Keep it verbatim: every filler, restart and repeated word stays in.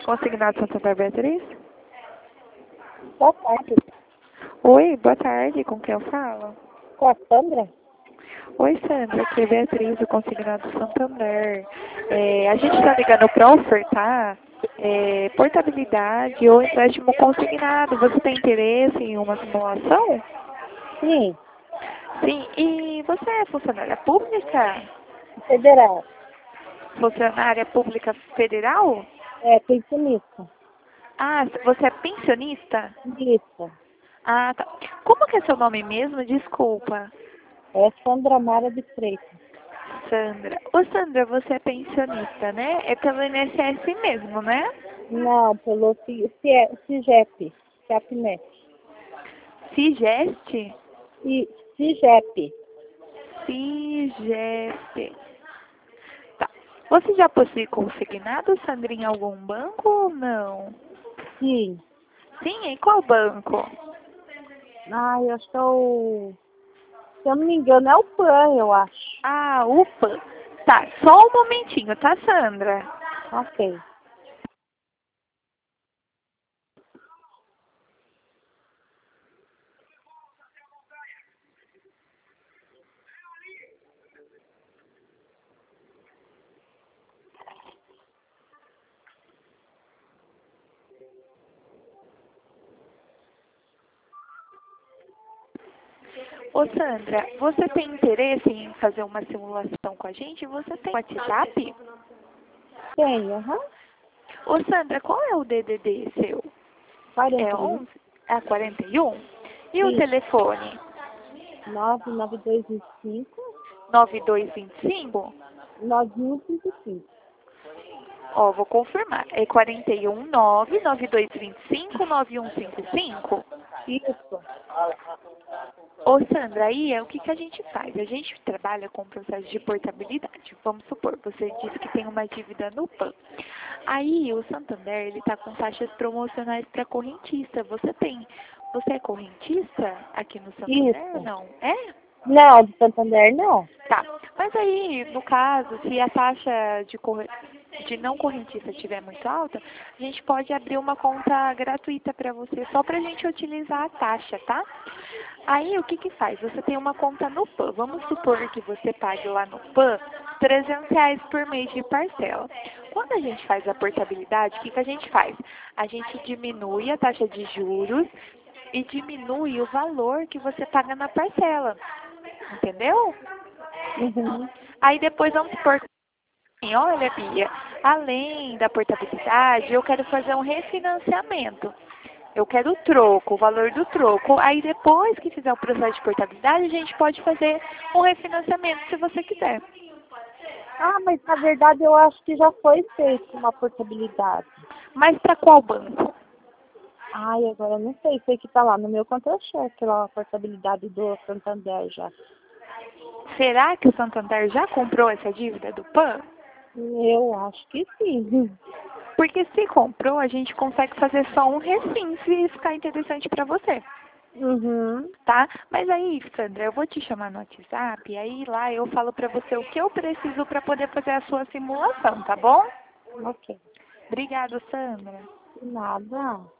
Consignado Santander Beatriz? Boa tarde. Oi, boa tarde. Com quem eu falo? Com a Sandra? Oi, Sandra. Aqui é Beatriz, do Consignado Santander. É, a gente está ligando para ofertar é, portabilidade ou empréstimo consignado. Você tem interesse em uma simulação? Sim, Sim. E você é funcionária pública? federal. Funcionária pública federal? É, pensionista. Ah, você é pensionista? Isso. Ah, tá. Como que é seu nome mesmo? Desculpa. É Sandra Mara de Freitas. Sandra. Ô, Sandra, você é pensionista, né? É pelo I N S S mesmo, né? Não, pelo C- C- CIGEP, CAPNET. Sigeste? E CIGEP. Sigeste. Tá. Você já possui consignado, Sandra, em algum banco ou não? Sim. Sim, em qual banco? Ah, eu acho que é o... Se eu não me engano, é o PAN, eu acho. Ah, o PAN. Tá, só um momentinho, tá, Sandra? Ok. Ô, Sandra, você tem interesse em fazer uma simulação com a gente? Você tem WhatsApp? Tem, aham. Ô, Sandra, qual é o D D D seu? É quarenta e um. onze? É quarenta e um? E o Isso. telefone? nove nove dois cinco, nove dois dois cinco? nove um cinco cinco. Ó, vou confirmar. É quarenta e um, nove nove dois dois cinco, nove um cinco cinco? Isso. Ô, Sandra, aí é o que, que a gente faz? A gente trabalha com o processo de portabilidade. Vamos supor, você disse que tem uma dívida no PAN. Aí o Santander, ele está com taxas promocionais para correntista. Você tem, você é correntista aqui no Santander ou Isso. não? É? Não, de Santander não. Tá. Mas aí, no caso, se a taxa de, corre... de não correntista estiver muito alta, a gente pode abrir uma conta gratuita para você, só para a gente utilizar a taxa, tá? Aí, o que que faz? Você tem uma conta no PAN. Vamos supor que você pague lá no PAN trezentos reais por mês de parcela. Quando a gente faz a portabilidade, o que que a gente faz? A gente diminui a taxa de juros e diminui o valor que você paga na parcela. Entendeu? Uhum. Aí depois vamos supor assim, olha, Bia, além da portabilidade, eu quero fazer um refinanciamento. Eu quero o troco, o valor do troco. Aí depois que fizer o processo de portabilidade, a gente pode fazer um refinanciamento se você quiser. Ah, mas na verdade eu acho que já foi feita uma portabilidade. Mas para qual banco? Ai, agora eu não sei, sei que tá lá no meu contra-cheque, lá a portabilidade do Santander já. Será que o Santander já comprou essa dívida do PAN? Eu acho que sim. Porque se comprou, a gente consegue fazer só um refin, se ficar interessante para você. Uhum. Tá? Mas aí, Sandra, eu vou te chamar no WhatsApp, e aí lá eu falo pra você o que eu preciso pra poder fazer a sua simulação, tá bom? Ok. Obrigada, Sandra. Nada.